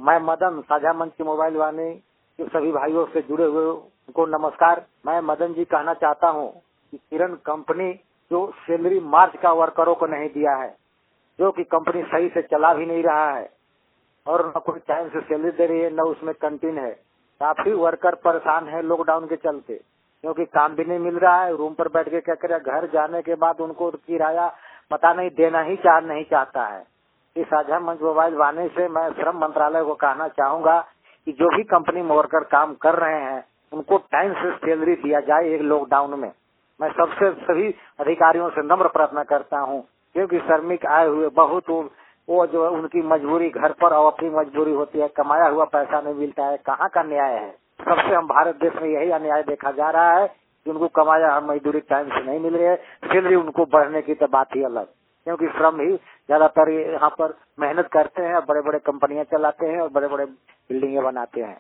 मैं मदन साझा मंच के मोबाइल वाले के सभी भाइयों से जुड़े हुए उनको नमस्कार। मैं मदन जी कहना चाहता हूँ कि किरण कंपनी जो सैलरी मार्च का वर्करों को नहीं दिया है, जो कि कंपनी सही से चला भी नहीं रहा है और न कोई टाइम से सैलरी दे रही है, न उसमें कंटीन है। काफी वर्कर परेशान है लॉकडाउन के चलते, क्योंकि काम भी नहीं मिल रहा है। रूम पर बैठ के क्या करे, घर जाने के बाद उनको किराया पता नहीं देना ही नहीं चाहता है। इस साझा मंच मोबाइल वाले से मैं श्रम मंत्रालय को कहना चाहूंगा कि जो भी कंपनी में वर्कर काम कर रहे हैं उनको टाइम से सैलरी दिया जाए। एक लॉकडाउन में मैं सबसे सभी अधिकारियों से नम्र प्रार्थना करता हूं, क्योंकि श्रमिक आए हुए बहुत वो जो उनकी मजबूरी घर पर और अपनी मजबूरी होती है, कमाया हुआ पैसा नहीं मिलता है। कहाँ का न्याय है? सबसे हम भारत देश में यही अन्याय देखा जा रहा है कि उनको कमाया मजदूरी टाइम से नहीं मिल रही है, सैलरी उनको बढ़ने की तो बात ही अलग, क्योंकि श्रम ही ज्यादातर यहाँ पर मेहनत करते हैं, बड़े बड़े कंपनियां चलाते हैं और बड़े बड़े बिल्डिंगें बनाते हैं।